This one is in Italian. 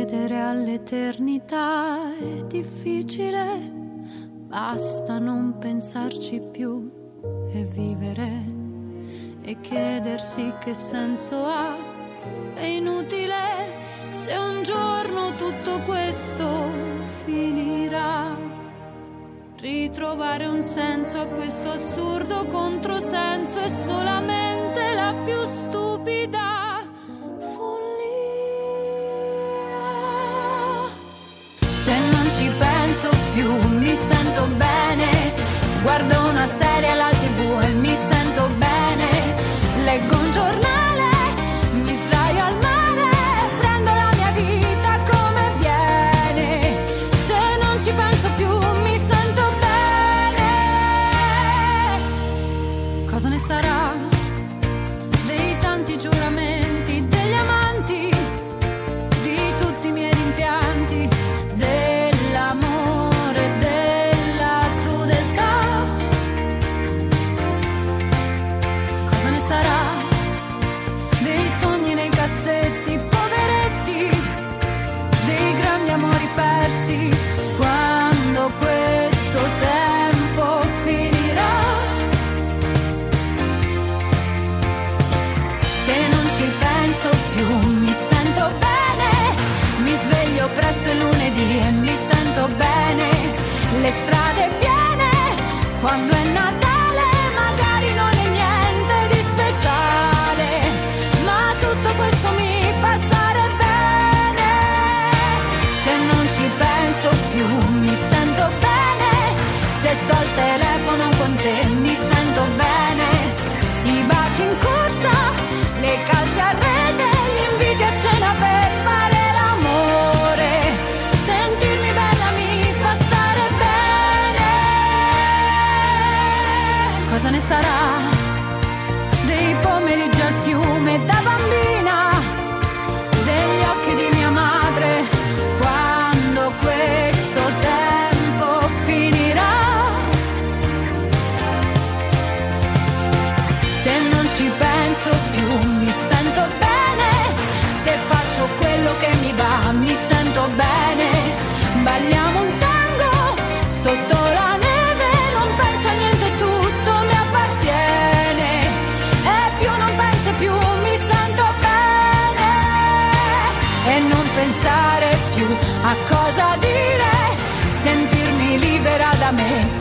credere all'eternità è difficile, basta non pensarci più e vivere e chiedersi che senso ha. È inutile se un giorno tutto questo finirà. Ritrovare un senso a questo assurdo controsenso è solamente la più stupida follia. Se non ci penso più mi sento bene, guardo una serie alla TV e mi sento bene, leggo un giornale, mi sdraio al mare, prendo la mia vita come viene. Se non ci penso più mi sento bene. Cosa ne sarà dei tanti giuramenti, degli amanti, di tutti i miei rimpianti, dell'amore, della crudeltà? Cosa ne sarà dei sogni nei cassetti, poveretti, dei grandi amori persi, quando questo tempo finirà? Se non ci penso più mi sento bene, mi sveglio presto il lunedì e mi sento bene, le strade piene, quando è Natale magari non è niente di speciale, ma tutto questo mi fa stare bene. Se non ci penso più mi sento bene, se sto al telefono con te mi sento bene, i baci in corsa, le calze a rete, gli inviti a cena per fare l'amore, sentirmi bella mi fa stare bene. Cosa ne sarà dei pomeriggi al fiume da bambina, degli occhi di mia madre, quando questo tempo finirà? Se non ci penso più mi sento bene, se faccio quello che mi va mi sento bene, balliamo un tango sotto la neve, non penso a niente, tutto mi appartiene, e più non penso più mi sento bene, e non pensare più a cosa dire, sentirmi libera da me,